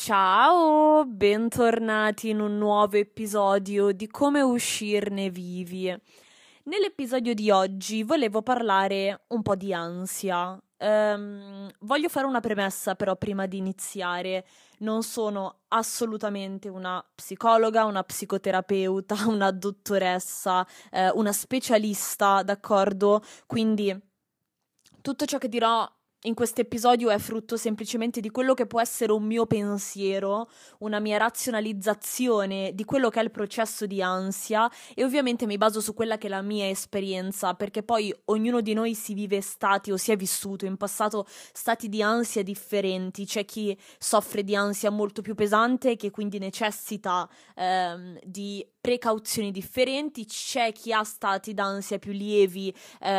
Ciao, bentornati in un nuovo episodio di Come uscirne vivi. Nell'episodio di oggi volevo parlare un po' di ansia. Voglio fare una premessa però prima di iniziare. Non sono assolutamente una psicologa, una psicoterapeuta, una dottoressa, una specialista, d'accordo? Quindi tutto ciò che dirò in questo episodio è frutto semplicemente di quello che può essere un mio pensiero, una mia razionalizzazione di quello che è il processo di ansia e ovviamente mi baso su quella che è la mia esperienza, perché poi ognuno di noi si vive stati o si è vissuto in passato stati di ansia differenti. C'è chi soffre di ansia molto più pesante e che quindi necessita di precauzioni differenti, c'è chi ha stati d'ansia più lievi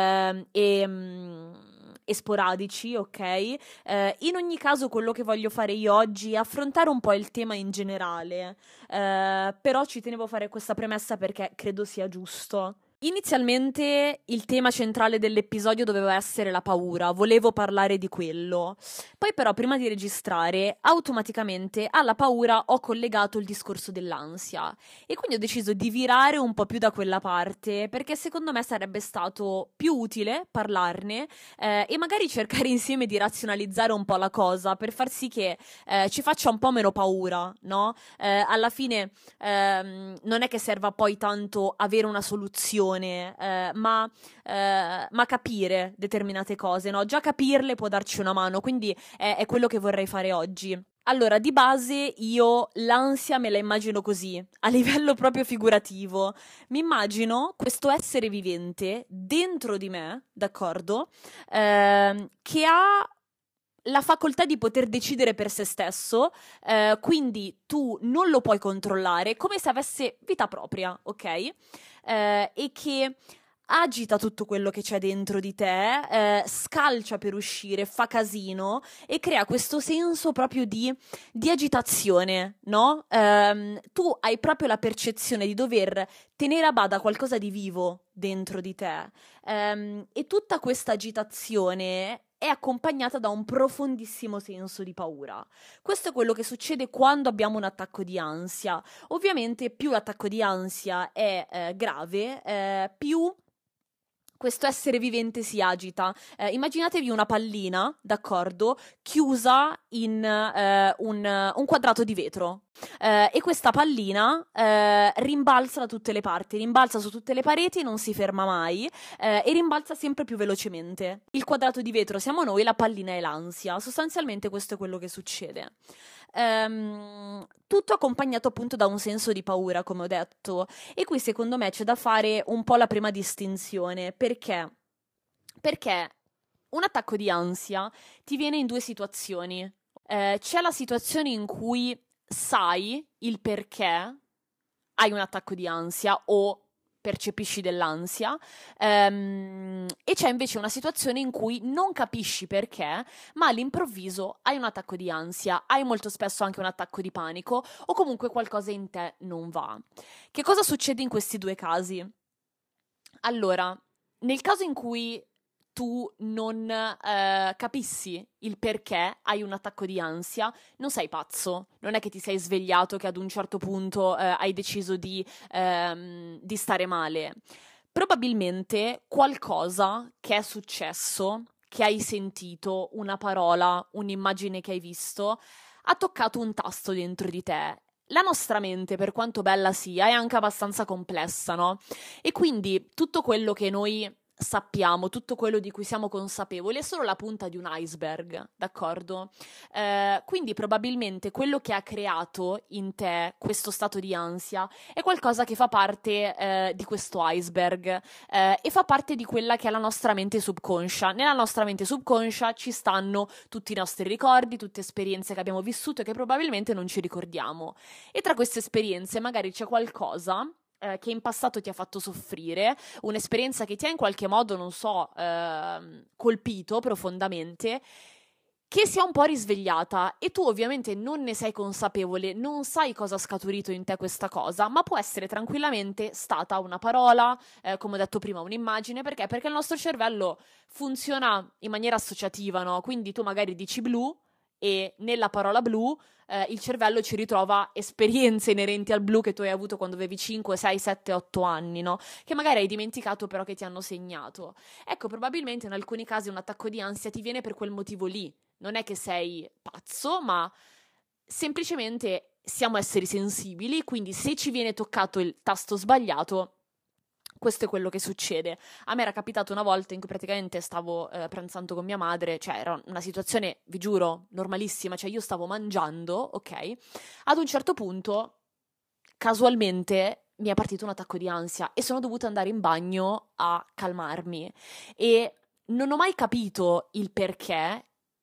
e sporadici, ok? In ogni caso, quello che voglio fare io oggi è affrontare un po' il tema in generale, però ci tenevo a fare questa premessa perché credo sia giusto. Inizialmente il tema centrale dell'episodio doveva essere la paura, volevo parlare di quello. Poi però prima di registrare, automaticamente alla paura ho collegato il discorso dell'ansia e quindi ho deciso di virare un po' più da quella parte perché secondo me sarebbe stato più utile parlarne e magari cercare insieme di razionalizzare un po' la cosa per far sì che ci faccia un po' meno paura, no? Alla fine non è che serva poi tanto avere una soluzione, ma capire determinate cose, no? Già capirle può darci una mano, quindi è quello che vorrei fare oggi. Allora, di base io l'ansia me la immagino così, a livello proprio figurativo. Mi immagino questo essere vivente dentro di me, d'accordo? Che ha la facoltà di poter decidere per se stesso, quindi tu non lo puoi controllare, come se avesse vita propria, ok? E che agita tutto quello che c'è dentro di te, scalcia per uscire, fa casino e crea questo senso proprio di agitazione, no? Tu hai proprio la percezione di dover tenere a bada qualcosa di vivo dentro di te, e tutta questa agitazione è accompagnata da un profondissimo senso di paura. Questo è quello che succede quando abbiamo un attacco di ansia. Ovviamente più l'attacco di ansia è grave, più questo essere vivente si agita. Immaginatevi una pallina, d'accordo, chiusa in un quadrato di vetro. E questa pallina rimbalza da tutte le parti, rimbalza su tutte le pareti, non si ferma mai e rimbalza sempre più velocemente. Il quadrato di vetro siamo noi, la pallina è l'ansia. Sostanzialmente questo è quello che succede. Tutto accompagnato appunto da un senso di paura, come ho detto. E qui secondo me c'è da fare un po' la prima distinzione. Perché? Perché un attacco di ansia ti viene in due situazioni. C'è la situazione in cui sai il perché hai un attacco di ansia o percepisci dell'ansia, e c'è invece una situazione in cui non capisci perché, ma all'improvviso hai un attacco di ansia, hai molto spesso anche un attacco di panico o comunque qualcosa in te non va. Che cosa succede in questi due casi? Allora, nel caso in cui tu non capissi il perché hai un attacco di ansia, non sei pazzo, non è che ti sei svegliato che ad un certo punto hai deciso di stare male. Probabilmente qualcosa che è successo, che hai sentito, una parola, un'immagine che hai visto, ha toccato un tasto dentro di te. La nostra mente, per quanto bella sia, è anche abbastanza complessa, no? E quindi tutto quello che noi sappiamo, tutto quello di cui siamo consapevoli è solo la punta di un iceberg, d'accordo? Quindi probabilmente quello che ha creato in te questo stato di ansia è qualcosa che fa parte di questo iceberg e fa parte di quella che è la nostra mente subconscia. Nella nostra mente subconscia ci stanno tutti i nostri ricordi, tutte esperienze che abbiamo vissuto e che probabilmente non ci ricordiamo. E tra queste esperienze magari c'è qualcosa che in passato ti ha fatto soffrire, un'esperienza che ti ha in qualche modo, non so, colpito profondamente, che si è un po' risvegliata e tu ovviamente non ne sei consapevole, non sai cosa ha scaturito in te questa cosa, ma può essere tranquillamente stata una parola, come ho detto prima, un'immagine, perché? Perché il nostro cervello funziona in maniera associativa, no? Quindi tu magari dici blu e nella parola blu il cervello ci ritrova esperienze inerenti al blu che tu hai avuto quando avevi 5, 6, 7, 8 anni, no? Che magari hai dimenticato però che ti hanno segnato. Ecco, probabilmente in alcuni casi un attacco di ansia ti viene per quel motivo lì. Non è che sei pazzo, ma semplicemente siamo esseri sensibili, quindi se ci viene toccato il tasto sbagliato, questo è quello che succede. A me era capitato una volta in cui praticamente stavo pranzando con mia madre, cioè era una situazione, vi giuro, normalissima, cioè io stavo mangiando, ok? Ad un certo punto, casualmente, mi è partito un attacco di ansia e sono dovuta andare in bagno a calmarmi e non ho mai capito il perché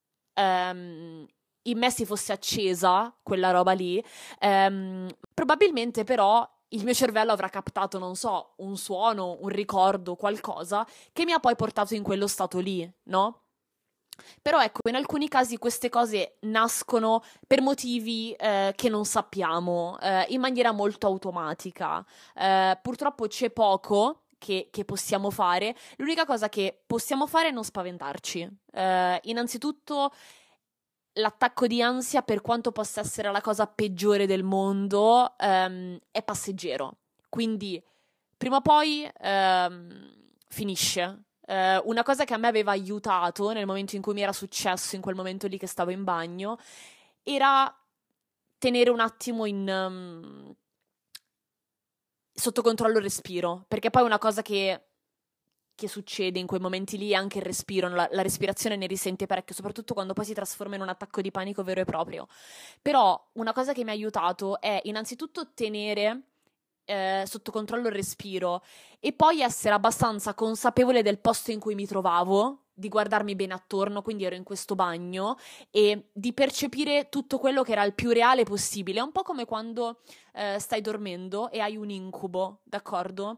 in me si fosse accesa quella roba lì. Probabilmente però il mio cervello avrà captato, non so, un suono, un ricordo, qualcosa che mi ha poi portato in quello stato lì, no? Però ecco, in alcuni casi queste cose nascono per motivi che non sappiamo, in maniera molto automatica. Purtroppo c'è poco che possiamo fare. L'unica cosa che possiamo fare è non spaventarci. Innanzitutto, l'attacco di ansia, per quanto possa essere la cosa peggiore del mondo, è passeggero. Quindi, prima o poi, finisce. Una cosa che a me aveva aiutato nel momento in cui mi era successo, in quel momento lì che stavo in bagno, era tenere un attimo sotto controllo il respiro, perché poi una cosa che succede in quei momenti lì è anche il respiro, la respirazione ne risente parecchio, soprattutto quando poi si trasforma in un attacco di panico vero e proprio. Però una cosa che mi ha aiutato è innanzitutto tenere sotto controllo il respiro e poi essere abbastanza consapevole del posto in cui mi trovavo, di guardarmi bene attorno, quindi ero in questo bagno, e di percepire tutto quello che era il più reale possibile. È un po' come quando stai dormendo e hai un incubo, d'accordo?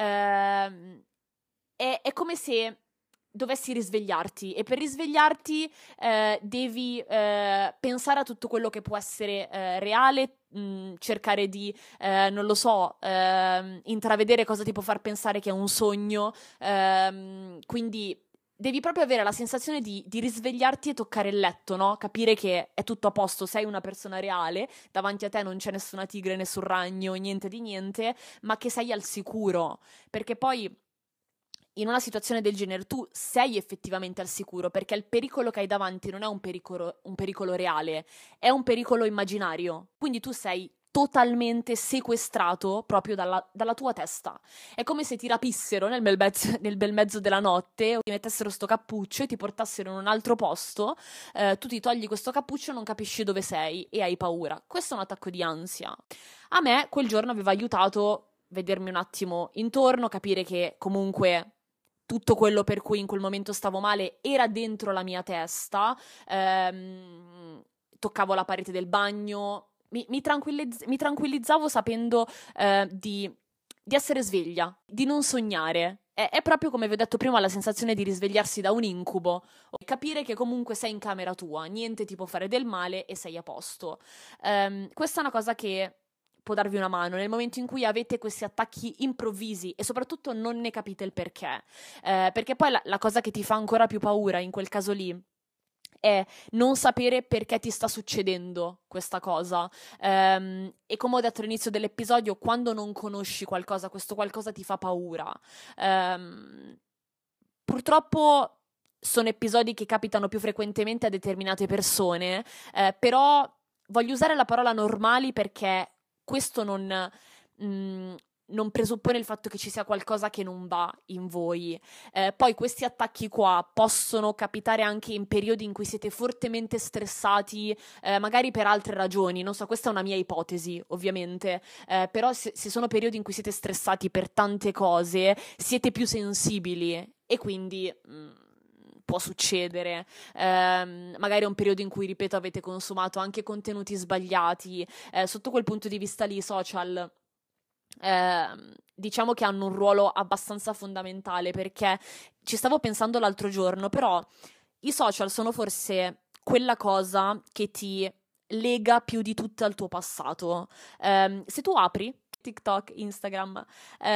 È come se dovessi risvegliarti e per risvegliarti devi pensare a tutto quello che può essere reale, cercare di, non lo so, intravedere cosa ti può far pensare che è un sogno, quindi devi proprio avere la sensazione di risvegliarti e toccare il letto, no? Capire che è tutto a posto, sei una persona reale, davanti a te non c'è nessuna tigre, nessun ragno, niente di niente, ma che sei al sicuro, perché poi in una situazione del genere tu sei effettivamente al sicuro perché il pericolo che hai davanti non è un pericolo reale, è un pericolo immaginario. Quindi tu sei totalmente sequestrato proprio dalla tua testa. È come se ti rapissero nel bel mezzo della notte, o ti mettessero sto cappuccio e ti portassero in un altro posto, tu ti togli questo cappuccio, non capisci dove sei e hai paura. Questo è un attacco di ansia. A me quel giorno aveva aiutato vedermi un attimo intorno, capire che comunque tutto quello per cui in quel momento stavo male era dentro la mia testa, toccavo la parete del bagno, mi tranquillizzavo sapendo di essere sveglia, di non sognare. È proprio come vi ho detto prima la sensazione di risvegliarsi da un incubo, capire che comunque sei in camera tua, niente ti può fare del male e sei a posto. Questa è una cosa che può darvi una mano nel momento in cui avete questi attacchi improvvisi e soprattutto non ne capite il perché. Perché poi la cosa che ti fa ancora più paura in quel caso lì è non sapere perché ti sta succedendo questa cosa. E come ho detto all'inizio dell'episodio, quando non conosci qualcosa, questo qualcosa ti fa paura. Purtroppo sono episodi che capitano più frequentemente a determinate persone, però voglio usare la parola normali perché questo non presuppone il fatto che ci sia qualcosa che non va in voi. Poi questi attacchi qua possono capitare anche in periodi in cui siete fortemente stressati, magari per altre ragioni. Non so, questa è una mia ipotesi, ovviamente. Però se sono periodi in cui siete stressati per tante cose, siete più sensibili e quindi può succedere. Magari è un periodo in cui, ripeto, avete consumato anche contenuti sbagliati. Sotto quel punto di vista lì, i social diciamo che hanno un ruolo abbastanza fondamentale, perché ci stavo pensando l'altro giorno, però i social sono forse quella cosa che ti lega più di tutto al tuo passato. Se tu apri TikTok, Instagram,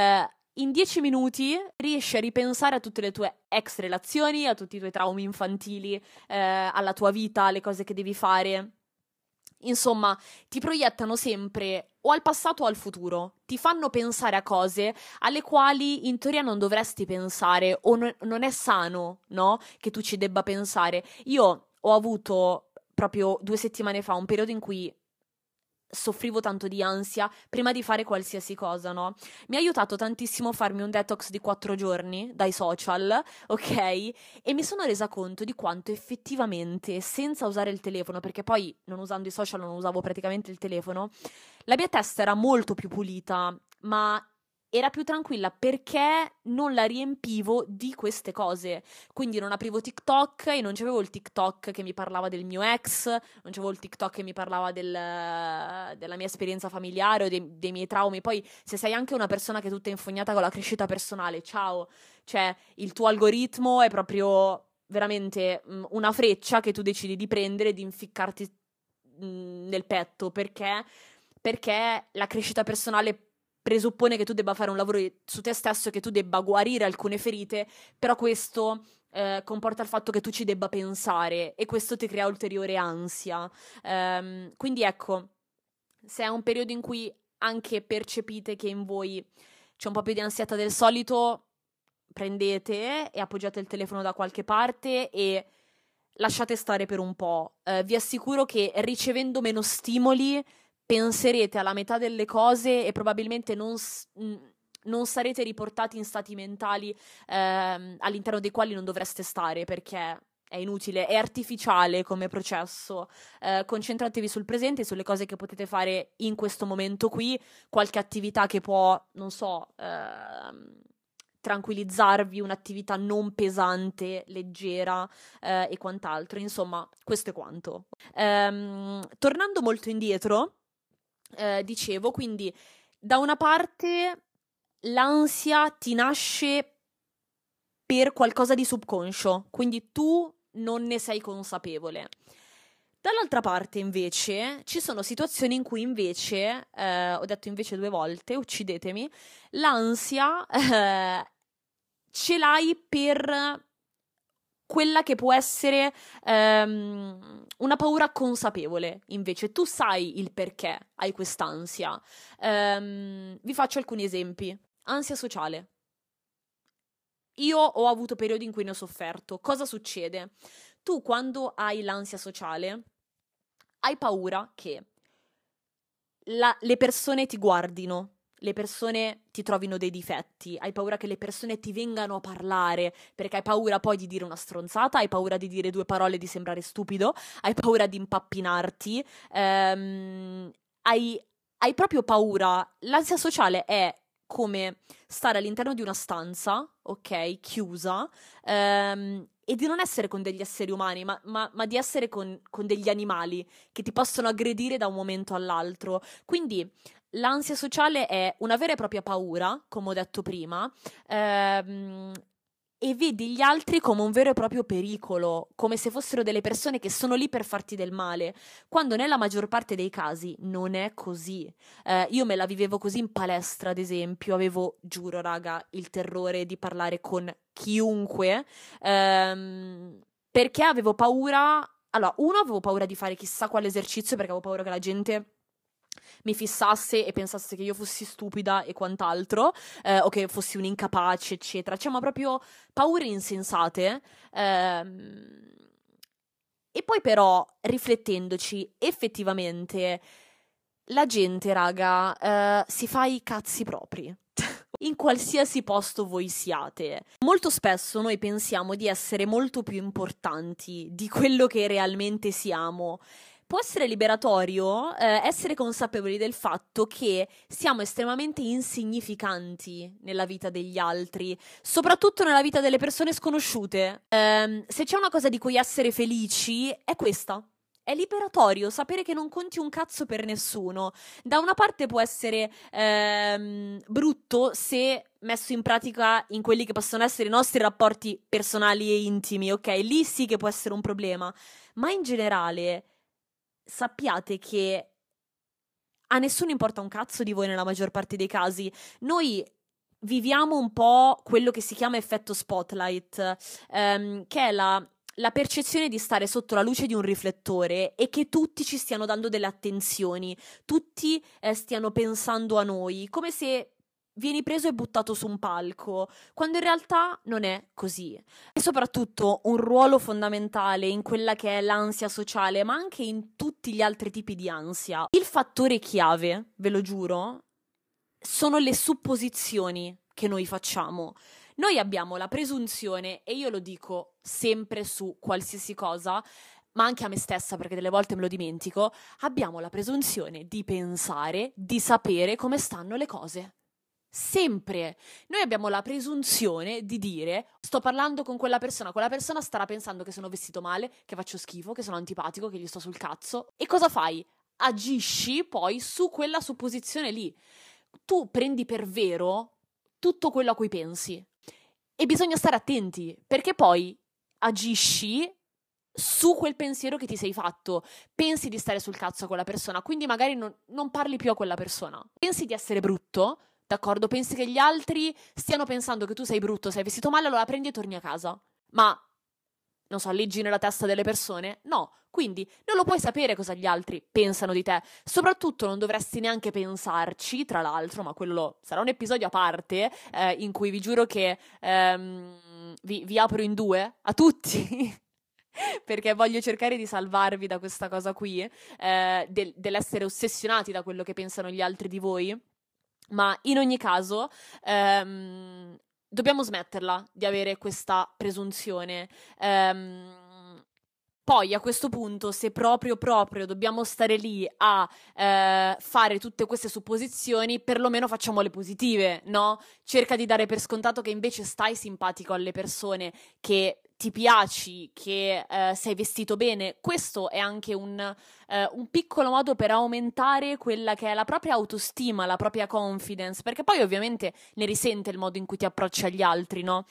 in 10 minuti riesci a ripensare a tutte le tue ex relazioni, a tutti i tuoi traumi infantili, alla tua vita, alle cose che devi fare. Insomma, ti proiettano sempre o al passato o al futuro, ti fanno pensare a cose alle quali in teoria non dovresti pensare o non è sano, no? Che tu ci debba pensare. Io ho avuto proprio 2 settimane fa un periodo in cui soffrivo tanto di ansia prima di fare qualsiasi cosa, no? Mi ha aiutato tantissimo farmi un detox di 4 giorni dai social, ok? E mi sono resa conto di quanto effettivamente, senza usare il telefono, perché poi non usando i social non usavo praticamente il telefono, la mia testa era molto più pulita, ma era più tranquilla perché non la riempivo di queste cose. Quindi non aprivo TikTok e non c'avevo il TikTok che mi parlava del mio ex, non c'avevo il TikTok che mi parlava della mia esperienza familiare o dei miei traumi. Poi, se sei anche una persona che è tutta infognata con la crescita personale, ciao, cioè il tuo algoritmo è proprio veramente una freccia che tu decidi di prendere e di inficcarti nel petto perché la crescita personale presuppone che tu debba fare un lavoro su te stesso e che tu debba guarire alcune ferite, però questo comporta il fatto che tu ci debba pensare e questo ti crea ulteriore ansia. Quindi ecco, se è un periodo in cui anche percepite che in voi c'è un po' più di ansietà del solito, prendete e appoggiate il telefono da qualche parte e lasciate stare per un po'. Vi assicuro che ricevendo meno stimoli penserete alla metà delle cose e probabilmente non sarete riportati in stati mentali all'interno dei quali non dovreste stare, perché è inutile, è artificiale come processo. Concentratevi sul presente, sulle cose che potete fare in questo momento qui, qualche attività che può, non so, tranquillizzarvi, un'attività non pesante, leggera e quant'altro. Insomma, questo è quanto. Tornando molto indietro, dicevo, quindi da una parte l'ansia ti nasce per qualcosa di subconscio, quindi tu non ne sei consapevole. Dall'altra parte, invece, ci sono situazioni in cui invece, ho detto invece 2 volte, uccidetemi, l'ansia ce l'hai per quella che può essere una paura consapevole, invece. Tu sai il perché hai quest'ansia. Vi faccio alcuni esempi. Ansia sociale. Io ho avuto periodi in cui ne ho sofferto. Cosa succede? Tu quando hai l'ansia sociale hai paura che le persone ti guardino, le persone ti trovino dei difetti, hai paura che le persone ti vengano a parlare, perché hai paura poi di dire una stronzata, hai paura di dire 2 parole e di sembrare stupido, hai paura di impappinarti, hai proprio paura. L'ansia sociale è come stare all'interno di una stanza, ok, chiusa, e di non essere con degli esseri umani, ma di essere con degli animali che ti possono aggredire da un momento all'altro. Quindi l'ansia sociale è una vera e propria paura, come ho detto prima, e vedi gli altri come un vero e proprio pericolo, come se fossero delle persone che sono lì per farti del male, quando nella maggior parte dei casi non è così. Io me la vivevo così in palestra, ad esempio, avevo, giuro raga, il terrore di parlare con chiunque, perché avevo paura. Allora, uno, avevo paura di fare chissà quale esercizio perché avevo paura che la gente mi fissasse e pensasse che io fossi stupida e quant'altro, o che fossi un incapace, eccetera. Cioè, ma proprio paure insensate. E poi però, riflettendoci, effettivamente, la gente, raga, si fa i cazzi propri. In qualsiasi posto voi siate. Molto spesso noi pensiamo di essere molto più importanti di quello che realmente siamo. Può essere liberatorio essere consapevoli del fatto che siamo estremamente insignificanti nella vita degli altri, soprattutto nella vita delle persone sconosciute. Se c'è una cosa di cui essere felici, è questa. È liberatorio sapere che non conti un cazzo per nessuno. Da una parte può essere brutto se messo in pratica in quelli che possono essere i nostri rapporti personali e intimi, ok? Lì sì che può essere un problema. Ma in generale sappiate che a nessuno importa un cazzo di voi nella maggior parte dei casi. Noi viviamo un po' quello che si chiama effetto spotlight, che è la percezione di stare sotto la luce di un riflettore e che tutti ci stiano dando delle attenzioni, tutti stiano pensando a noi, come se vieni preso e buttato su un palco, quando in realtà non è così. E soprattutto un ruolo fondamentale in quella che è l'ansia sociale, ma anche in tutti gli altri tipi di ansia. Il fattore chiave, ve lo giuro, sono le supposizioni che noi facciamo. Noi abbiamo la presunzione, e io lo dico sempre su qualsiasi cosa, ma anche a me stessa perché delle volte me lo dimentico, abbiamo la presunzione di pensare, di sapere come stanno le cose. Sempre. Noi abbiamo la presunzione di dire sto parlando con quella persona starà pensando che sono vestito male, che faccio schifo, che sono antipatico, che gli sto sul cazzo. E cosa fai? Agisci poi su quella supposizione lì. Tu prendi per vero tutto quello a cui pensi. E bisogna stare attenti, perché poi agisci su quel pensiero che ti sei fatto. Pensi di stare sul cazzo a quella persona, quindi magari non parli più a quella persona. Pensi di essere brutto, d'accordo? Pensi che gli altri stiano pensando che tu sei brutto, sei vestito male, allora prendi e torni a casa. Ma, non so, leggi nella testa delle persone? No. Quindi non lo puoi sapere cosa gli altri pensano di te. Soprattutto non dovresti neanche pensarci, tra l'altro, ma quello sarà un episodio a parte, in cui vi giuro che vi apro in due a tutti. Perché voglio cercare di salvarvi da questa cosa qui, dell'essere ossessionati da quello che pensano gli altri di voi. Ma in ogni caso, dobbiamo smetterla di avere questa presunzione. Poi a questo punto, se proprio dobbiamo stare lì a fare tutte queste supposizioni, perlomeno facciamole positive, no? Cerca di dare per scontato che invece stai simpatico alle persone, che ti piaci, che sei vestito bene. Questo è anche un piccolo modo per aumentare quella che è la propria autostima, la propria confidence, perché poi ovviamente ne risente il modo in cui ti approcci agli altri, no?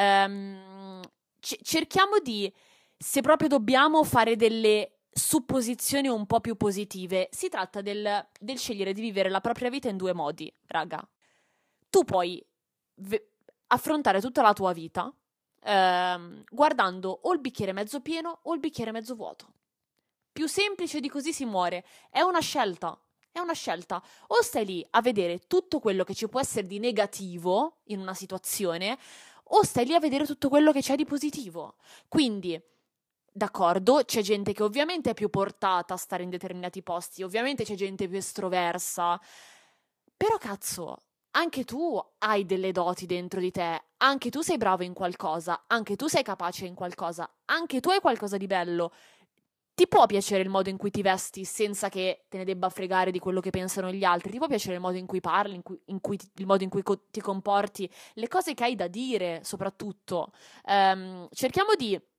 Cerchiamo di, se proprio dobbiamo fare delle supposizioni un po' più positive, si tratta del scegliere di vivere la propria vita in due modi, raga. Tu puoi affrontare tutta la tua vita guardando o il bicchiere mezzo pieno o il bicchiere mezzo vuoto. Più semplice di così si muore. È una scelta. È una scelta. O stai lì a vedere tutto quello che ci può essere di negativo in una situazione, o stai lì a vedere tutto quello che c'è di positivo. Quindi, d'accordo, c'è gente che ovviamente è più portata a stare in determinati posti, ovviamente c'è gente più estroversa, però cazzo, anche tu hai delle doti dentro di te, anche tu sei bravo in qualcosa, anche tu sei capace in qualcosa, anche tu hai qualcosa di bello. Ti può piacere il modo in cui ti vesti senza che te ne debba fregare di quello che pensano gli altri? Ti può piacere il modo in cui parli, il modo in cui ti comporti, le cose che hai da dire, soprattutto. Cerchiamo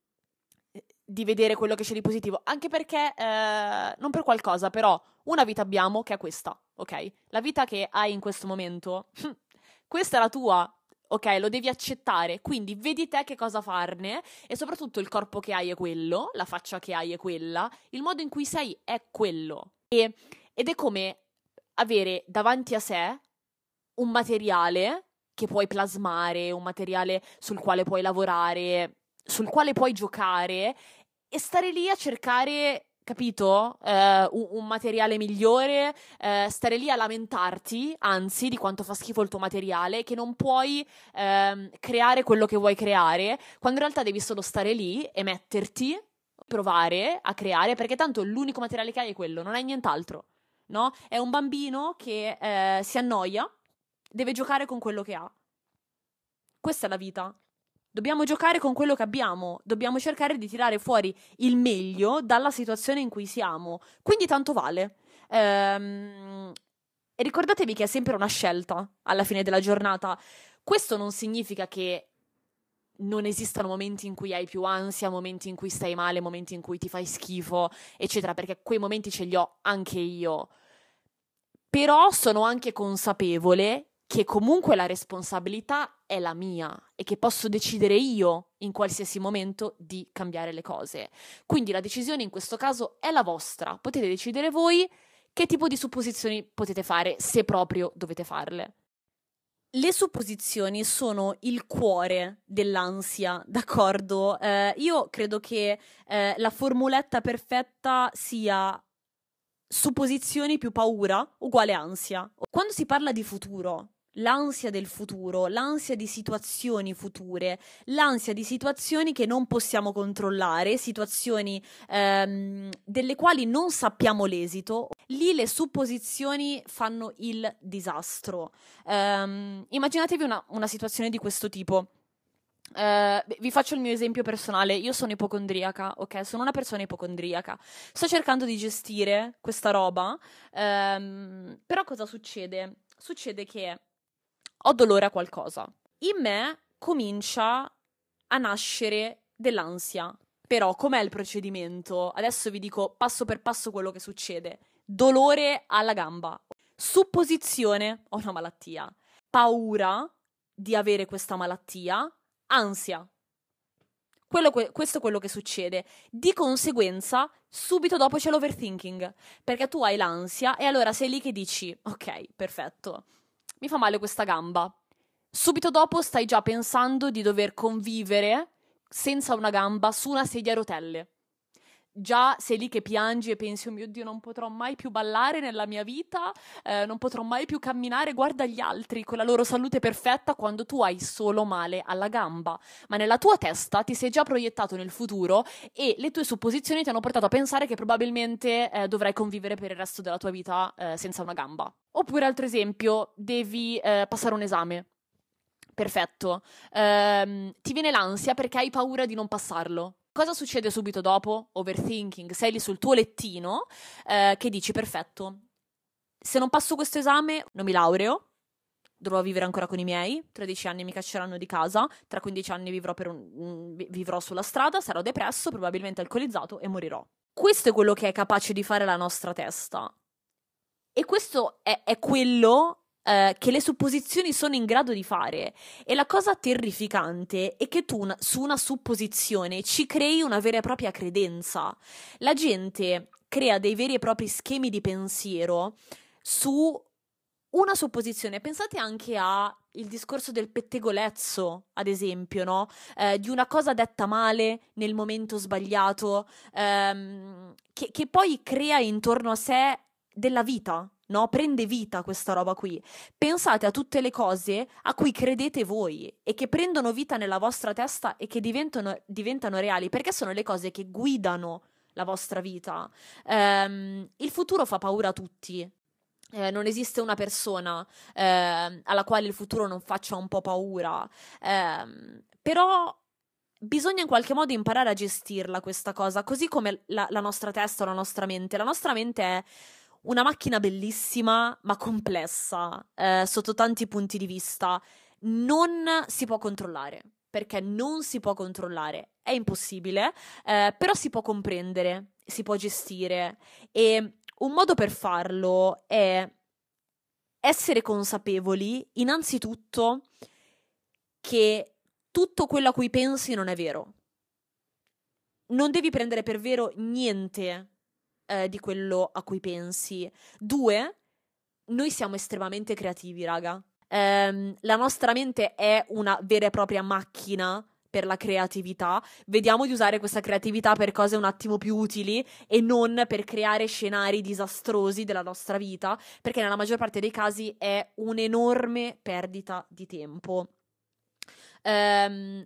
di vedere quello che c'è di positivo, anche perché, non per qualcosa, però una vita abbiamo che è questa, ok? La vita che hai in questo momento, questa è la tua, ok? Lo devi accettare, quindi vedi te che cosa farne, e soprattutto il corpo che hai è quello, la faccia che hai è quella, il modo in cui sei è quello. Ed è come avere davanti a sé un materiale che puoi plasmare, un materiale sul quale puoi lavorare, sul quale puoi giocare, e stare lì a cercare, capito? Un materiale migliore, stare lì a lamentarti, anzi, di quanto fa schifo il tuo materiale, che non puoi creare quello che vuoi creare, quando in realtà devi solo stare lì e metterti, provare a creare, perché tanto l'unico materiale che hai è quello, non hai nient'altro, no? È un bambino che si annoia, deve giocare con quello che ha. Questa è la vita. Dobbiamo giocare con quello che abbiamo, dobbiamo cercare di tirare fuori il meglio dalla situazione in cui siamo. Quindi tanto vale. E ricordatevi che è sempre una scelta alla fine della giornata. Questo non significa che non esistano momenti in cui hai più ansia, momenti in cui stai male, momenti in cui ti fai schifo, eccetera, perché quei momenti ce li ho anche io. Però sono anche consapevole che comunque la responsabilità è la mia e che posso decidere io in qualsiasi momento di cambiare le cose. Quindi la decisione in questo caso è la vostra. Potete decidere voi che tipo di supposizioni potete fare, se proprio dovete farle. Le supposizioni sono il cuore dell'ansia, d'accordo? Io credo che la formuletta perfetta sia supposizioni più paura uguale ansia. Quando si parla di futuro, l'ansia del futuro, l'ansia di situazioni future, l'ansia di situazioni che non possiamo controllare, situazioni delle quali non sappiamo l'esito, lì le supposizioni fanno il disastro. Immaginatevi una situazione di questo tipo. Vi faccio il mio esempio personale. Io sono ipocondriaca, ok? Sono una persona ipocondriaca. Sto cercando di gestire questa roba, però cosa succede? Succede che ho dolore a qualcosa. In me comincia a nascere dell'ansia. Però com'è il procedimento? Adesso vi dico passo per passo quello che succede. Dolore alla gamba. Supposizione, ho una malattia. Paura di avere questa malattia. Ansia. Questo è quello che succede. Di conseguenza, subito dopo c'è l'overthinking, perché tu hai l'ansia e allora sei lì che dici, ok, perfetto, mi fa male questa gamba. Subito dopo stai già pensando di dover convivere senza una gamba su una sedia a rotelle. Già sei lì che piangi e pensi, oh mio Dio, non potrò mai più ballare nella mia vita, non potrò mai più camminare, guarda gli altri con la loro salute perfetta quando tu hai solo male alla gamba. Ma nella tua testa ti sei già proiettato nel futuro e le tue supposizioni ti hanno portato a pensare che probabilmente dovrai convivere per il resto della tua vita senza una gamba. Oppure, altro esempio, devi passare un esame. Perfetto. Ti viene l'ansia perché hai paura di non passarlo. Cosa succede subito dopo? Overthinking. Sei lì sul tuo lettino che dici, perfetto, se non passo questo esame non mi laureo, dovrò vivere ancora con i miei, 13 anni mi cacceranno di casa, tra 15 anni vivrò sulla strada, sarò depresso, probabilmente alcolizzato e morirò. Questo è quello che è capace di fare la nostra testa. E questo è quello che le supposizioni sono in grado di fare. E la cosa terrificante è che tu su una supposizione ci crei una vera e propria credenza. La gente crea dei veri e propri schemi di pensiero su una supposizione. Pensate anche al discorso del pettegolezzo, ad esempio, no? Di una cosa detta male nel momento sbagliato, che poi crea intorno a sé della vita, no? Prende vita questa roba qui. Pensate a tutte le cose a cui credete voi e che prendono vita nella vostra testa e che diventano reali, perché sono le cose che guidano la vostra vita. Il futuro fa paura a tutti. Non esiste una persona alla quale il futuro non faccia un po' paura, però bisogna in qualche modo imparare a gestirla questa cosa, così come la nostra testa o la nostra mente. La nostra mente è una macchina bellissima ma complessa sotto tanti punti di vista. Non si può controllare, perché non si può controllare, è impossibile, però si può comprendere, si può gestire e un modo per farlo è essere consapevoli, innanzitutto, che tutto quello a cui pensi non è vero. Non devi prendere per vero niente di quello a cui pensi. 2, noi siamo estremamente creativi, raga. La nostra mente è una vera e propria macchina per la creatività. Vediamo di usare questa creatività per cose un attimo più utili e non per creare scenari disastrosi della nostra vita, perché nella maggior parte dei casi è un'enorme perdita di tempo. 3,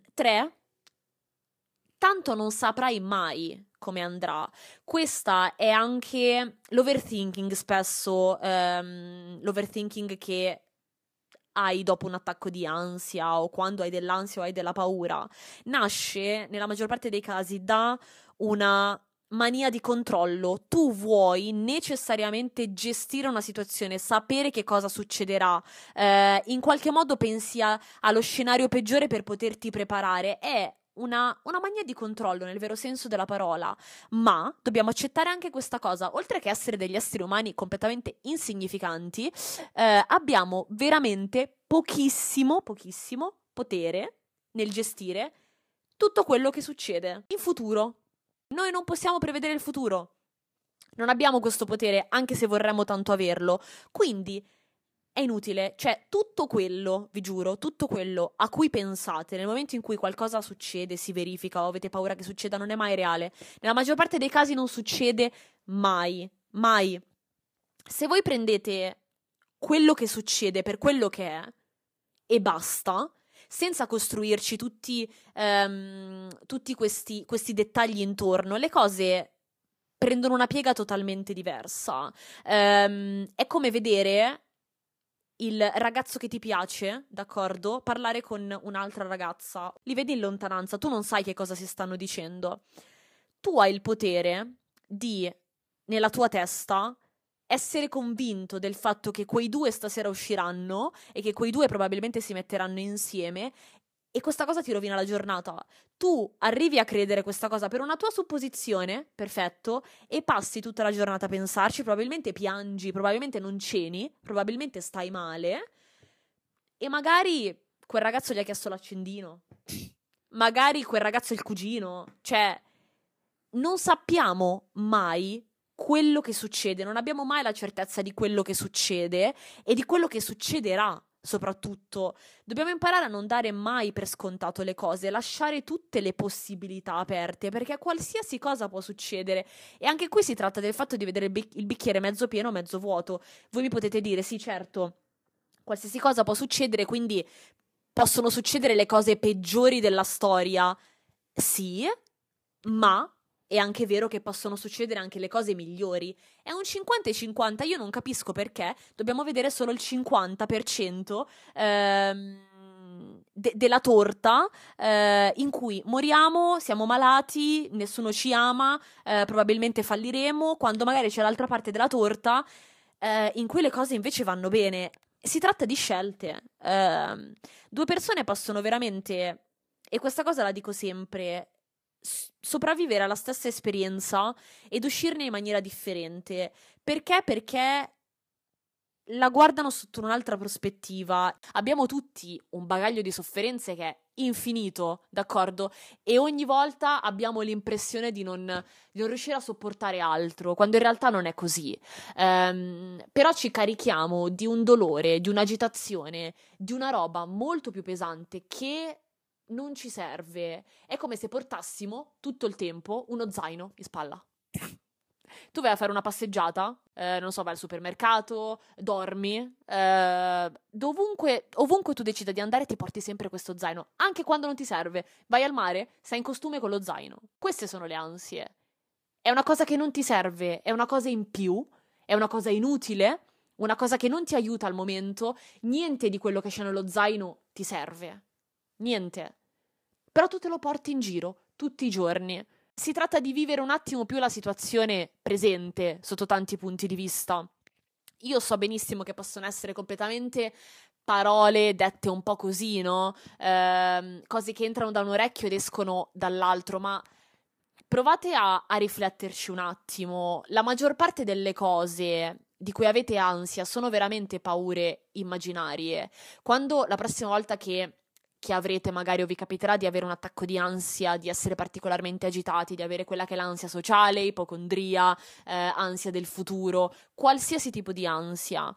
tanto non saprai mai come andrà. Questa è anche l'overthinking spesso, l'overthinking che hai dopo un attacco di ansia o quando hai dell'ansia o hai della paura, nasce nella maggior parte dei casi da una mania di controllo. Tu vuoi necessariamente gestire una situazione, sapere che cosa succederà, in qualche modo pensi allo scenario peggiore per poterti preparare. È una mania di controllo nel vero senso della parola, ma dobbiamo accettare anche questa cosa. Oltre che essere degli esseri umani completamente insignificanti, abbiamo veramente pochissimo potere nel gestire tutto quello che succede in futuro. Noi non possiamo prevedere il futuro. Non abbiamo questo potere, anche se vorremmo tanto averlo. Quindi è inutile. Cioè, tutto quello, vi giuro, tutto quello a cui pensate nel momento in cui qualcosa succede, si verifica o avete paura che succeda, non è mai reale. Nella maggior parte dei casi non succede mai, mai. Se voi prendete quello che succede per quello che è e basta, senza costruirci tutti questi dettagli intorno, le cose prendono una piega totalmente diversa. È come vedere il ragazzo che ti piace, d'accordo? Parlare con un'altra ragazza. Li vedi in lontananza, tu non sai che cosa si stanno dicendo. Tu hai il potere di, nella tua testa, essere convinto del fatto che quei due stasera usciranno e che quei due probabilmente si metteranno insieme e questa cosa ti rovina la giornata. Tu arrivi a credere questa cosa per una tua supposizione, perfetto, e passi tutta la giornata a pensarci, probabilmente piangi, probabilmente non ceni, probabilmente stai male e magari quel ragazzo gli ha chiesto l'accendino. Magari quel ragazzo è il cugino. Cioè, non sappiamo mai quello che succede, non abbiamo mai la certezza di quello che succede e di quello che succederà, soprattutto. Dobbiamo imparare a non dare mai per scontato le cose, lasciare tutte le possibilità aperte, perché qualsiasi cosa può succedere. E anche qui si tratta del fatto di vedere il bicchiere mezzo pieno o mezzo vuoto. Voi mi potete dire, sì, certo, qualsiasi cosa può succedere, quindi possono succedere le cose peggiori della storia. Sì, ma è anche vero che possono succedere anche le cose migliori. È un 50 e 50, io non capisco perché dobbiamo vedere solo il 50% della torta in cui moriamo, siamo malati, nessuno ci ama, probabilmente falliremo, quando magari c'è l'altra parte della torta in cui le cose invece vanno bene. Si tratta di scelte. Due persone possono veramente, e questa cosa la dico sempre, sopravvivere alla stessa esperienza ed uscirne in maniera differente. Perché? Perché la guardano sotto un'altra prospettiva. Abbiamo tutti un bagaglio di sofferenze che è infinito, d'accordo? E ogni volta abbiamo l'impressione di non riuscire a sopportare altro, quando in realtà non è così. Però ci carichiamo di un dolore, di un'agitazione, di una roba molto più pesante che non ci serve. È come se portassimo tutto il tempo uno zaino in spalla. Tu vai a fare una passeggiata, non so, vai al supermercato, dormi, ovunque tu decida di andare ti porti sempre questo zaino, anche quando non ti serve. Vai al mare, sei in costume con lo zaino. Queste sono le ansie. È una cosa che non ti serve, è una cosa in più, è una cosa inutile, una cosa che non ti aiuta al momento. Niente di quello che c'è nello zaino ti serve. Niente. Però tu te lo porti in giro tutti i giorni. Si tratta di vivere un attimo più la situazione presente sotto tanti punti di vista. Io so benissimo che possono essere completamente parole dette un po' così, no? Cose che entrano da un orecchio ed escono dall'altro, ma provate a rifletterci un attimo. La maggior parte delle cose di cui avete ansia sono veramente paure immaginarie. Quando la prossima volta che avrete magari o vi capiterà di avere un attacco di ansia, di essere particolarmente agitati, di avere quella che è l'ansia sociale, ipocondria, ansia del futuro, qualsiasi tipo di ansia.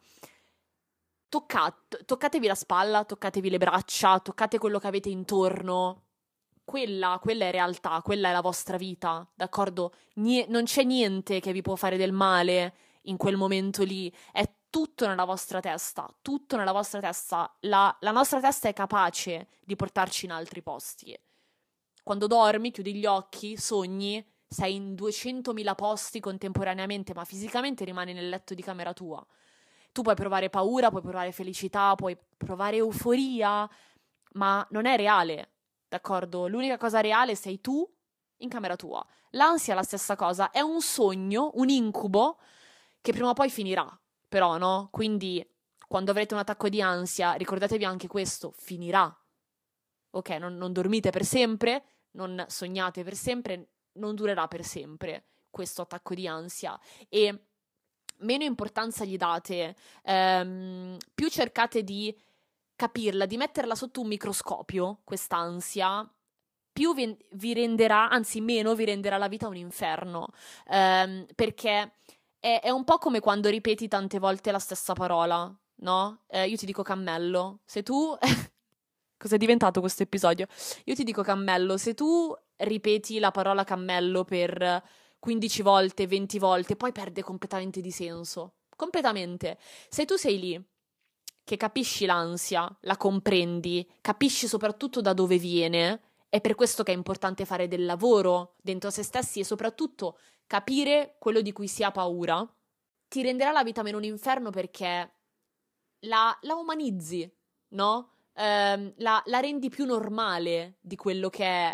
Toccatevi la spalla, toccatevi le braccia, toccate quello che avete intorno. Quella è realtà, quella è la vostra vita, d'accordo? Non c'è niente che vi può fare del male in quel momento lì, è tutto nella vostra testa, tutto nella vostra testa. La nostra testa è capace di portarci in altri posti. Quando dormi, chiudi gli occhi, sogni, sei in 200.000 posti contemporaneamente, ma fisicamente rimani nel letto di camera tua. Tu puoi provare paura, puoi provare felicità, puoi provare euforia, ma non è reale, d'accordo? L'unica cosa reale sei tu in camera tua. L'ansia è la stessa cosa, è un sogno, un incubo che prima o poi finirà, però, no? Quindi, quando avrete un attacco di ansia, ricordatevi anche questo, finirà. Ok, non dormite per sempre, non sognate per sempre, non durerà per sempre questo attacco di ansia. E meno importanza gli date, più cercate di capirla, di metterla sotto un microscopio, quest'ansia, più vi renderà, anzi meno vi renderà la vita un inferno, perché è un po' come quando ripeti tante volte la stessa parola. no? Io ti dico cammello, se tu... Cos'è diventato questo episodio? Io ti dico cammello, se tu ripeti la parola cammello per 15 volte, 20 volte, poi perde completamente di senso. Completamente. Se tu sei lì, che capisci l'ansia, la comprendi, capisci soprattutto da dove viene, è per questo che è importante fare del lavoro dentro a se stessi e soprattutto capire quello di cui si ha paura, ti renderà la vita meno un inferno perché la umanizzi, no? La rendi più normale di quello che è.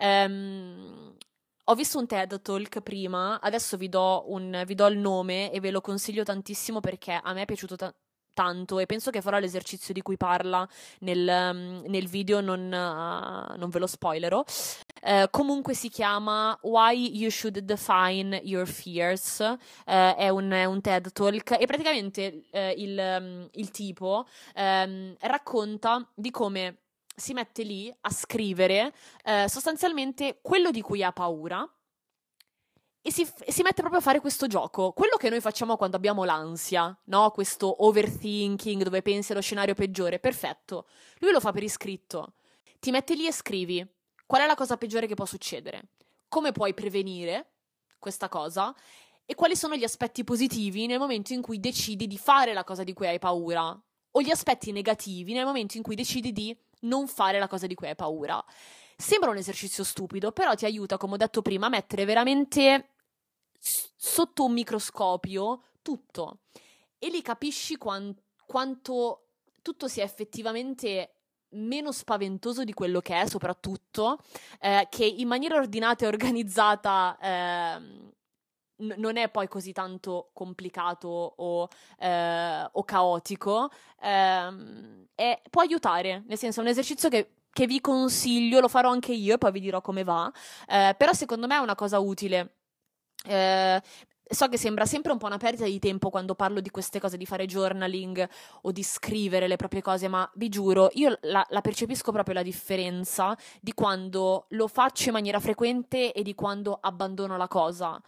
Ho visto un TED Talk prima, adesso vi do il nome e ve lo consiglio tantissimo perché a me è piaciuto tanto e penso che farò l'esercizio di cui parla nel video, non ve lo spoilerò. Comunque si chiama Why You Should Define Your Fears, è un TED Talk e praticamente il tipo racconta di come si mette lì a scrivere sostanzialmente quello di cui ha paura e si mette proprio a fare questo gioco. Quello che noi facciamo quando abbiamo l'ansia, no? Questo overthinking dove pensi allo scenario peggiore. Perfetto. Lui lo fa per iscritto. Ti metti lì e scrivi qual è la cosa peggiore che può succedere, come puoi prevenire questa cosa e quali sono gli aspetti positivi nel momento in cui decidi di fare la cosa di cui hai paura o gli aspetti negativi nel momento in cui decidi di non fare la cosa di cui hai paura. Sembra un esercizio stupido, però ti aiuta, come ho detto prima, a mettere veramente sotto un microscopio tutto e lì capisci quanto tutto sia effettivamente meno spaventoso di quello che è, soprattutto che in maniera ordinata e organizzata non è poi così tanto complicato o caotico, e può aiutare, nel senso è un esercizio che vi consiglio, lo farò anche io e poi vi dirò come va, però secondo me è una cosa utile. So che sembra sempre un po' una perdita di tempo quando parlo di queste cose, di fare journaling o di scrivere le proprie cose, ma vi giuro, io la percepisco proprio la differenza di quando lo faccio in maniera frequente e di quando abbandono la cosa.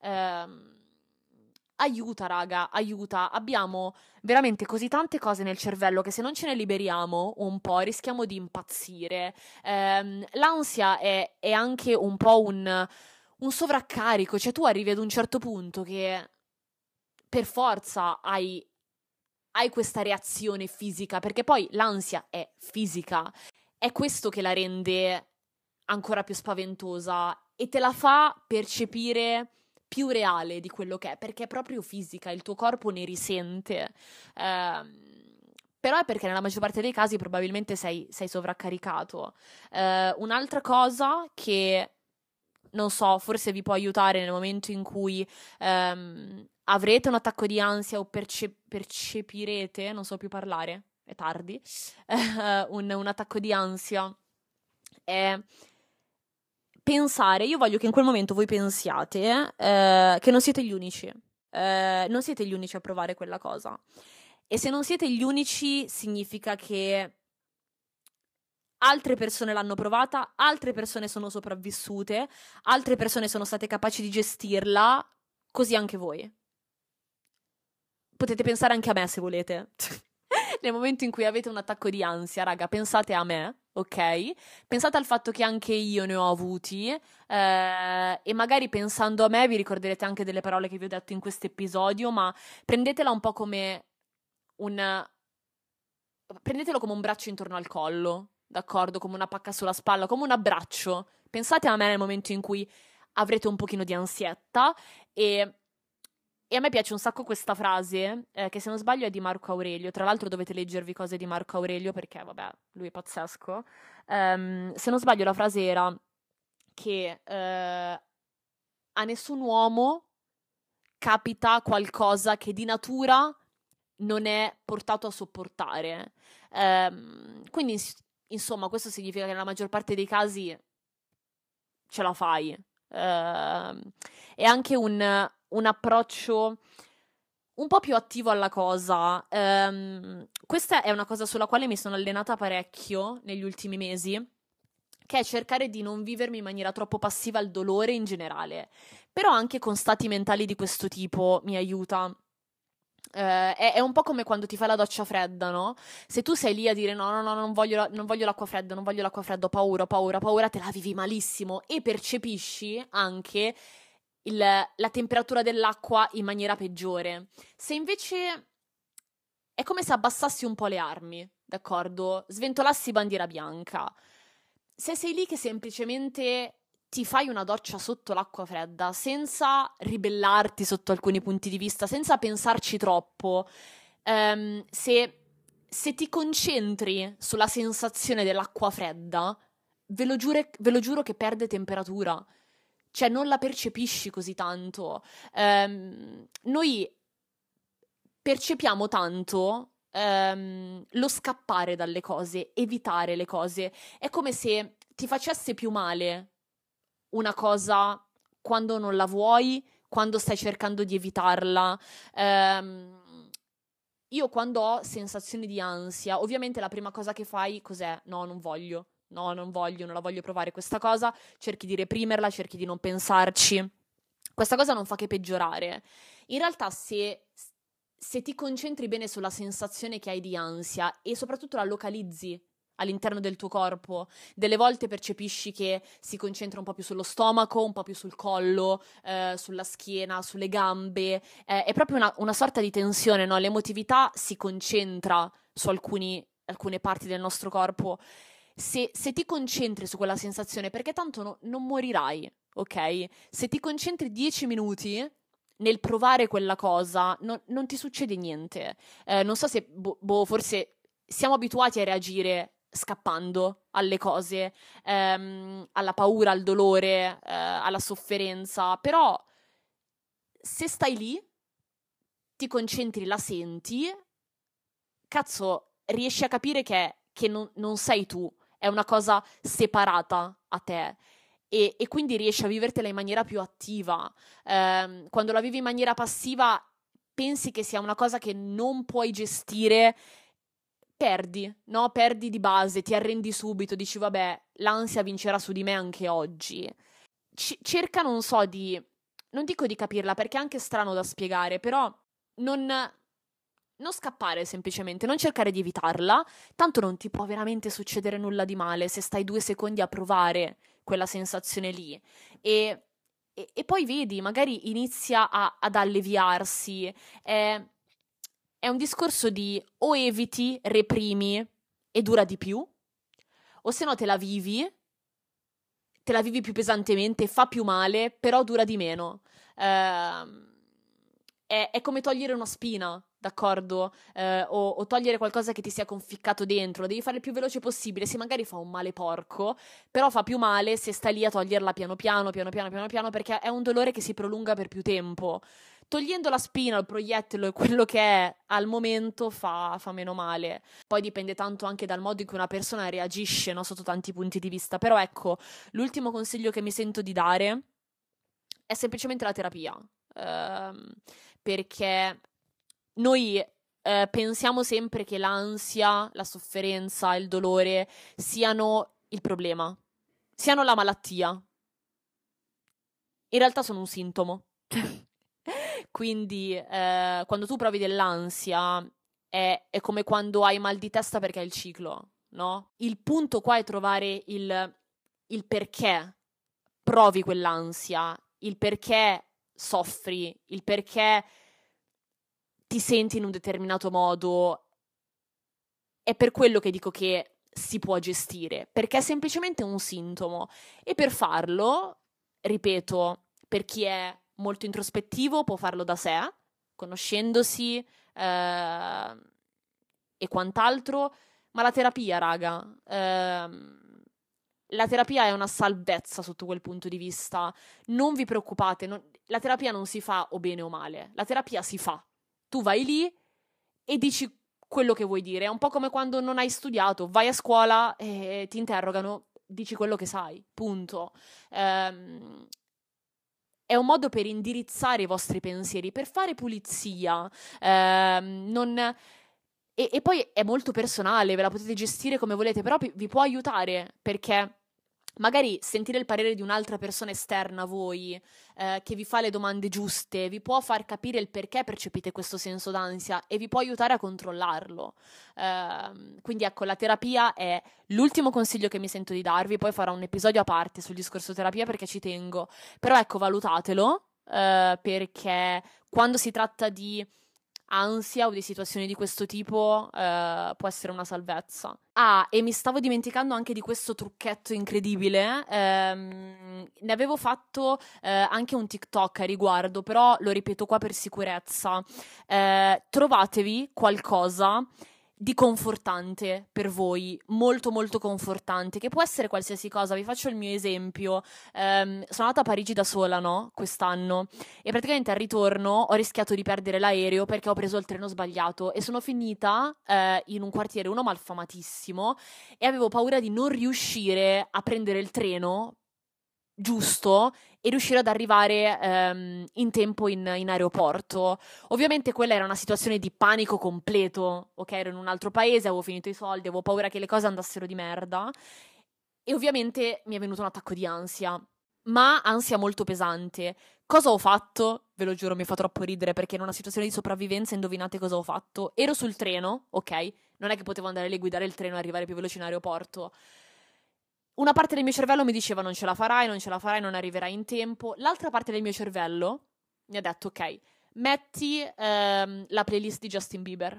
Aiuta, raga, aiuta. Abbiamo veramente così tante cose nel cervello che se non ce ne liberiamo un po' rischiamo di impazzire. L'ansia è anche un po' un sovraccarico, cioè tu arrivi ad un certo punto che per forza hai questa reazione fisica, perché poi l'ansia è fisica, è questo che la rende ancora più spaventosa e te la fa percepire più reale di quello che è, perché è proprio fisica, il tuo corpo ne risente. Però è perché nella maggior parte dei casi probabilmente sei sovraccaricato. Un'altra cosa che non so, forse vi può aiutare nel momento in cui avrete un attacco di ansia o percepirete, non so più parlare, è tardi, un attacco di ansia, è pensare, io voglio che in quel momento voi pensiate che non siete gli unici, non siete gli unici a provare quella cosa. E se non siete gli unici significa che altre persone l'hanno provata, altre persone sono sopravvissute, altre persone sono state capaci di gestirla, così anche voi. Potete pensare anche a me se volete. Nel momento in cui avete un attacco di ansia, raga, pensate a me, ok? Pensate al fatto che anche io ne ho avuti e magari pensando a me vi ricorderete anche delle parole che vi ho detto in questo episodio, ma prendetela un po' come prendetelo come un braccio intorno al collo, d'accordo? Come una pacca sulla spalla, come un abbraccio. Pensate a me nel momento in cui avrete un pochino di ansietta e a me piace un sacco questa frase, che se non sbaglio è di Marco Aurelio. Tra l'altro dovete leggervi cose di Marco Aurelio perché, vabbè, lui è pazzesco. Se non sbaglio la frase era che a nessun uomo capita qualcosa che di natura non è portato a sopportare. Quindi, insomma, questo significa che nella maggior parte dei casi ce la fai. È anche un approccio un po' più attivo alla cosa. Questa è una cosa sulla quale mi sono allenata parecchio negli ultimi mesi, che è cercare di non vivermi in maniera troppo passiva al dolore in generale, però anche con stati mentali di questo tipo mi aiuta. È un po' come quando ti fai la doccia fredda, no? Se tu sei lì a dire no, no, no, non voglio l'acqua fredda, non voglio l'acqua fredda, ho paura, ho paura, ho paura, te la vivi malissimo e percepisci anche la temperatura dell'acqua in maniera peggiore. Se invece è come se abbassassi un po' le armi, d'accordo? Sventolassi bandiera bianca. Se sei lì che semplicemente ti fai una doccia sotto l'acqua fredda, senza ribellarti sotto alcuni punti di vista, senza pensarci troppo, se ti concentri sulla sensazione dell'acqua fredda, ve lo giuro che perde temperatura. Cioè, non la percepisci così tanto. Noi percepiamo tanto lo scappare dalle cose, evitare le cose. È come se ti facesse più male una cosa quando non la vuoi, quando stai cercando di evitarla. Io quando ho sensazioni di ansia, ovviamente la prima cosa che fai cos'è? No, non voglio. No, non voglio, non la voglio provare questa cosa. Cerchi di reprimerla, cerchi di non pensarci. Questa cosa non fa che peggiorare. In realtà, se ti concentri bene sulla sensazione che hai di ansia e soprattutto la localizzi all'interno del tuo corpo, delle volte percepisci che si concentra un po' più sullo stomaco, un po' più sul collo, sulla schiena, sulle gambe, è proprio una sorta di tensione, no? L'emotività si concentra su alcune parti del nostro corpo. Se ti concentri su quella sensazione, perché tanto non morirai, ok? Se ti concentri 10 minuti nel provare quella cosa, non ti succede niente. Non so se, forse siamo abituati a reagire scappando alle cose, alla paura, al dolore, alla sofferenza, però se stai lì, ti concentri, la senti, cazzo, riesci a capire che non sei tu, è una cosa separata a te. E quindi riesci a vivertela in maniera più attiva. Quando la vivi in maniera passiva, pensi che sia una cosa che non puoi gestire, perdi, no? Perdi di base, ti arrendi subito, dici vabbè, l'ansia vincerà su di me anche oggi. Cerca, non so, non dico di capirla perché è anche strano da spiegare, però non scappare semplicemente, non cercare di evitarla, tanto non ti può veramente succedere nulla di male se stai 2 secondi a provare quella sensazione lì. E poi vedi, magari inizia ad alleviarsi. È un discorso di o eviti, reprimi e dura di più, o se no te la vivi più pesantemente, fa più male, però dura di meno. È come togliere una spina, d'accordo? O togliere qualcosa che ti sia conficcato dentro, lo devi fare il più veloce possibile, se magari fa un male porco, però fa più male se stai lì a toglierla piano piano, perché è un dolore che si prolunga per più tempo. Togliendo la spina, il proiettile, quello che è al momento fa meno male. Poi dipende tanto anche dal modo in cui una persona reagisce, no? Sotto tanti punti di vista. Però ecco, l'ultimo consiglio che mi sento di dare è semplicemente la terapia. Perché noi pensiamo sempre che l'ansia, la sofferenza, il dolore siano il problema, siano la malattia. In realtà sono un sintomo. Quindi quando tu provi dell'ansia è come quando hai mal di testa perché hai il ciclo, no? Il punto qua è trovare il perché provi quell'ansia, il perché soffri, il perché ti senti in un determinato modo. È per quello che dico che si può gestire, perché è semplicemente un sintomo. E per farlo, ripeto, per chi è molto introspettivo può farlo da sé, conoscendosi e quant'altro, ma la terapia, raga, la terapia è una salvezza sotto quel punto di vista. Non vi preoccupate, la terapia non si fa o bene o male, la terapia si fa. Tu vai lì e dici quello che vuoi dire. È un po' come quando non hai studiato, vai a scuola e ti interrogano, dici quello che sai, punto. È un modo per indirizzare i vostri pensieri, per fare pulizia. E poi è molto personale, ve la potete gestire come volete, però vi può aiutare perché magari sentire il parere di un'altra persona esterna a voi, che vi fa le domande giuste, vi può far capire il perché percepite questo senso d'ansia e vi può aiutare a controllarlo. Quindi ecco, la terapia è l'ultimo consiglio che mi sento di darvi, poi farò un episodio a parte sul discorso terapia perché ci tengo. Però ecco, valutatelo, perché quando si tratta di ansia o di situazioni di questo tipo, può essere una salvezza. Ah, e mi stavo dimenticando anche di questo trucchetto incredibile. Ne avevo fatto anche un TikTok a riguardo, però lo ripeto qua per sicurezza. Trovatevi qualcosa di confortante per voi, molto molto confortante, che può essere qualsiasi cosa. Vi faccio il mio esempio. Sono andata a Parigi da sola, no? Quest'anno. E praticamente al ritorno ho rischiato di perdere l'aereo perché ho preso il treno sbagliato e sono finita in un quartiere, uno malfamatissimo, e avevo paura di non riuscire a prendere il treno giusto e riuscire ad arrivare in tempo in aeroporto. Ovviamente quella era una situazione di panico completo, ok? Ero in un altro paese, avevo finito i soldi, avevo paura che le cose andassero di merda e ovviamente mi è venuto un attacco di ansia, ma ansia molto pesante. Cosa ho fatto? Ve lo giuro, mi fa troppo ridere perché in una situazione di sopravvivenza, indovinate cosa ho fatto? Ero sul treno, ok? Non è che potevo andare lì, guidare il treno e arrivare più veloce in aeroporto. Una parte del mio cervello mi diceva non ce la farai, non ce la farai, non arriverai in tempo. L'altra parte del mio cervello mi ha detto ok, metti la playlist di Justin Bieber.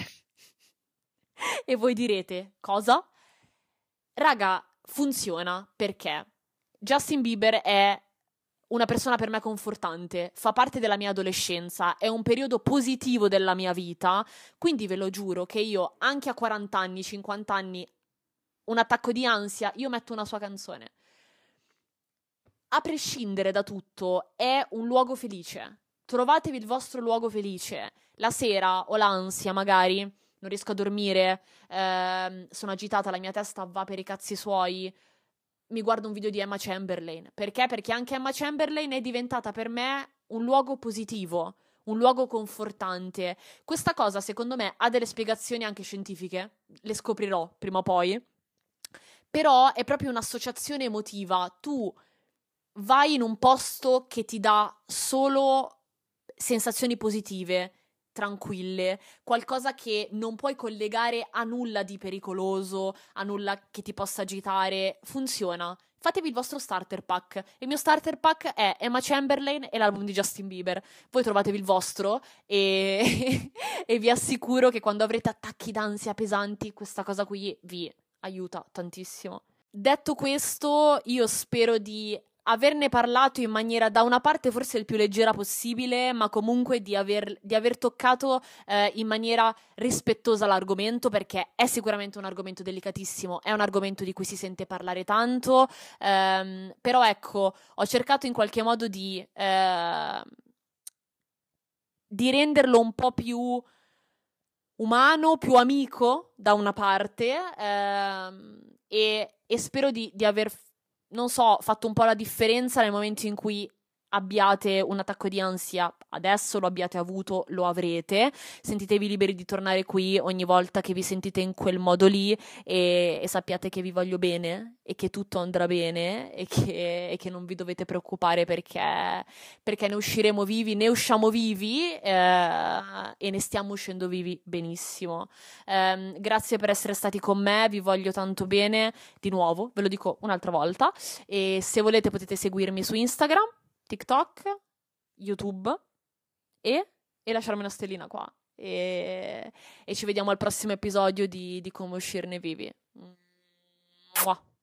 E voi direte cosa? Raga, funziona perché Justin Bieber è una persona per me confortante, fa parte della mia adolescenza, è un periodo positivo della mia vita, quindi ve lo giuro che io anche a 40 anni, 50 anni, un attacco di ansia, io metto una sua canzone. A prescindere da tutto, è un luogo felice. Trovatevi il vostro luogo felice. La sera ho l'ansia, magari, non riesco a dormire, sono agitata, la mia testa va per i cazzi suoi. Mi guardo un video di Emma Chamberlain. Perché? Perché anche Emma Chamberlain è diventata per me un luogo positivo, un luogo confortante. Questa cosa, secondo me, ha delle spiegazioni anche scientifiche. Le scoprirò prima o poi. Però è proprio un'associazione emotiva. Tu vai in un posto che ti dà solo sensazioni positive, tranquille, qualcosa che non puoi collegare a nulla di pericoloso, a nulla che ti possa agitare. Funziona. Fatevi il vostro starter pack. Il mio starter pack è Emma Chamberlain e l'album di Justin Bieber. Voi trovatevi il vostro e, e vi assicuro che quando avrete attacchi d'ansia pesanti, questa cosa qui vi aiuta tantissimo. Detto questo, io spero di averne parlato in maniera da una parte forse il più leggera possibile, ma comunque di aver toccato in maniera rispettosa l'argomento, perché è sicuramente un argomento delicatissimo, è un argomento di cui si sente parlare tanto, però ecco, ho cercato in qualche modo di renderlo un po' più umano, più amico da una parte, e spero di aver, non so, fatto un po' la differenza nel momento in cui abbiate un attacco di ansia. Adesso lo abbiate avuto, lo avrete. Sentitevi liberi di tornare qui ogni volta che vi sentite in quel modo lì e sappiate che vi voglio bene e che tutto andrà bene e che non vi dovete preoccupare perché ne usciremo vivi, ne usciamo vivi e ne stiamo uscendo vivi benissimo. Grazie per essere stati con me, vi voglio tanto bene. Di nuovo, ve lo dico un'altra volta. E se volete potete seguirmi su Instagram, TikTok, YouTube e lasciarmi una stellina qua. E ci vediamo al prossimo episodio di Come uscirne vivi. Mua.